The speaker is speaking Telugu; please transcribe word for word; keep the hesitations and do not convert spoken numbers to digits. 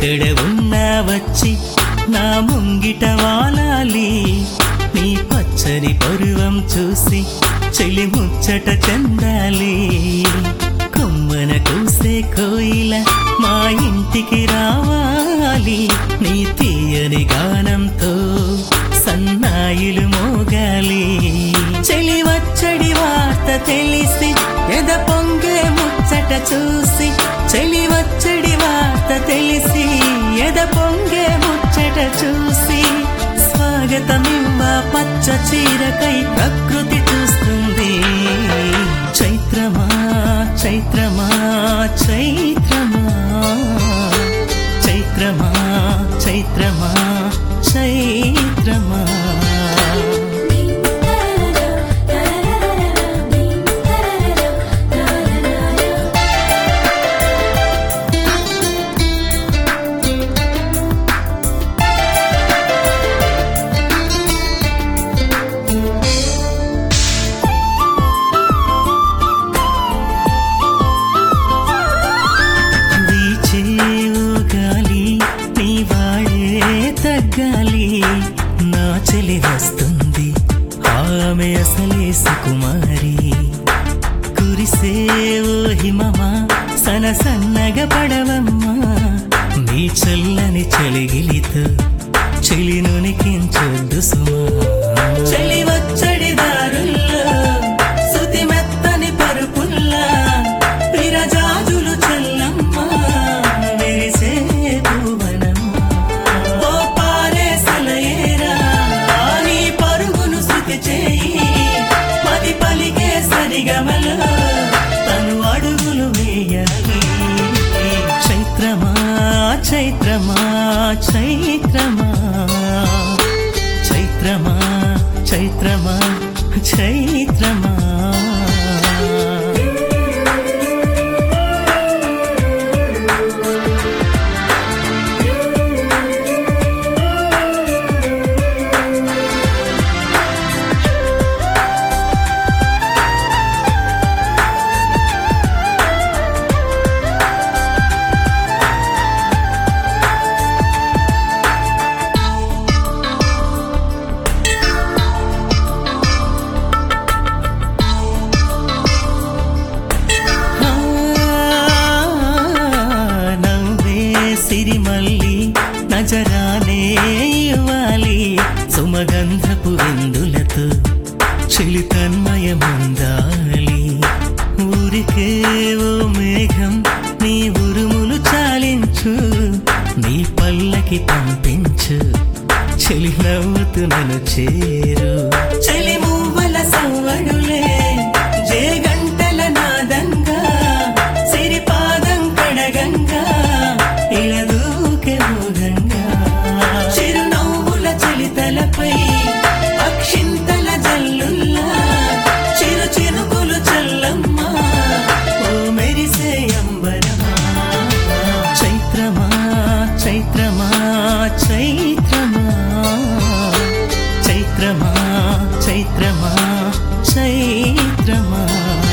ఎక్కడ ఉన్నా వచ్చి నా ముంగిట వాలాలి, నీ పచ్చని పరువం చూసి చెలి ముచ్చట చెందాలి. కొమ్మన కూసే కోయిల మా ఇంటికి రావాలి, నీ తీయని గానంతో సన్నాయిలు మోగాలి. చెలి వచ్చడి వార్త తెలిసి ఎద పొంగే ముచ్చట చూసి, చెలి వచ్చడి వార్త తెలిసి ఎద పొంగే ముచ్చట చూసి, స్వాగతమివ్వ పచ్చ చీరకై ప్రకృతి చూస్తుంది. చైత్రమా చైత్రమా చైత్రమా చైత్రమా చైత్రమా చైత్రమా తగ్గాలి. నా చెలి వస్తుంది ఆమె అసలే సుకుమారి, కురిసే ఓ హిమమా సన సన్నగా పడవమ్మా, నీ చల్లని చెలిగిలితో చెలి నునికించొద్దు సుమా. చెలి వచ్చడి దారుల్లో శృతి మెత్తని పరుపుల్లా విరజాజులు చల్లమ్మా, మెరిసే భువనమ్మా. ఓ పారే సలయేరా నీ పరుగును శృతి చేయి, పది పలికే సరిగమలో తను అడుగులు వేయాలి. చైత్రమా చైత్రమా చైత్రమా చైత్రమా చైత్రమా చైత్రమా సిరిమల్లి నజరానే ఇవ్వాలి, సుమగంధపు విందులతో చెలి తన్మయముందాలి. ఊరికే ఓ మేఘం నీ ఉరుములు చాలించు, నీ పల్లకి పంపించు, చెలి నవ్వుతూ నన్ను చేరు. చెలి మువ్వల సవ్వడులే జే గంటల నాదంగా, సిరిపాదం కడగంగా ఇళదూకే మోగంగా, చిరునవ్వుల చలితలపై అక్షింతల జల్లుల్లా చిరు చిరుకులు చల్లమ్మా, ఓ మెరిసే అంబరమా. చైత్రమా చైత్రమా చైత్రమా చైత్రమా చైత్రమా చైత్రమా